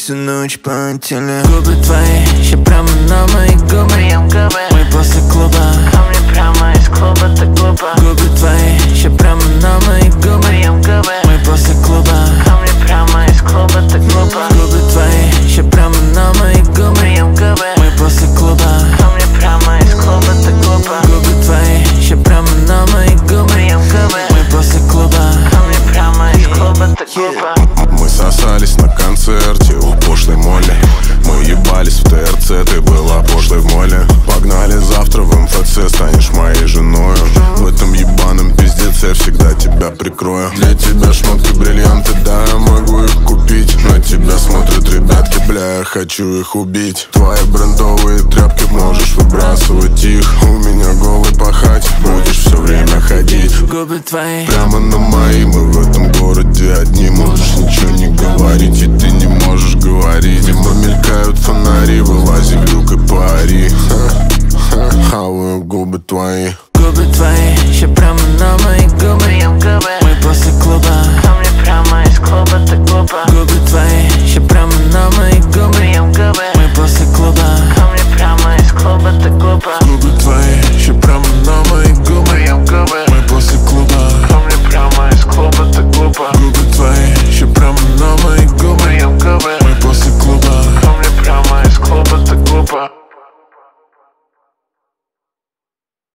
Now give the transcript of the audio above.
всю ночь по теле. Губы твои, ща прямо на мои губы. Прием губы, Мы после клуба, а мне прямо из клуба так глупо. губы твои, ща прямо на мои губы. Прием губы, Мы после клуба, а мне прямо из клуба так глупо. губы твои, ща прямо на мои губы. Прием губы, Мы после клуба, а мне прямо из клуба так глупо. губы твои, ща прямо на мои губы. Прием губы, Мы после клуба, а мне прямо из клуба так глупо. Мы сосались на концерте у пошлой Молли. Мы ебались в ТРЦ, ты была пошлой в моле. Погнали завтра в МФЦ, станешь моей женою. В этом ебаном пиздеце всегда тебя прикрою. Для тебя шмотки, бриллианты, да, я могу их купить. На тебя смотрят ребятки, бля, я хочу их убить. Твои брендовые тряпки можешь выбрасывать их. У меня голый пахать, будешь все время ходить. губы твои, Прямо на мои, мы в этом городе одни. Можешь ничего не говорить, и ты не можешь говорить. Мимо мелькают фонари, вылази в люк и пари. Хаваю губы твои. губы твои, ща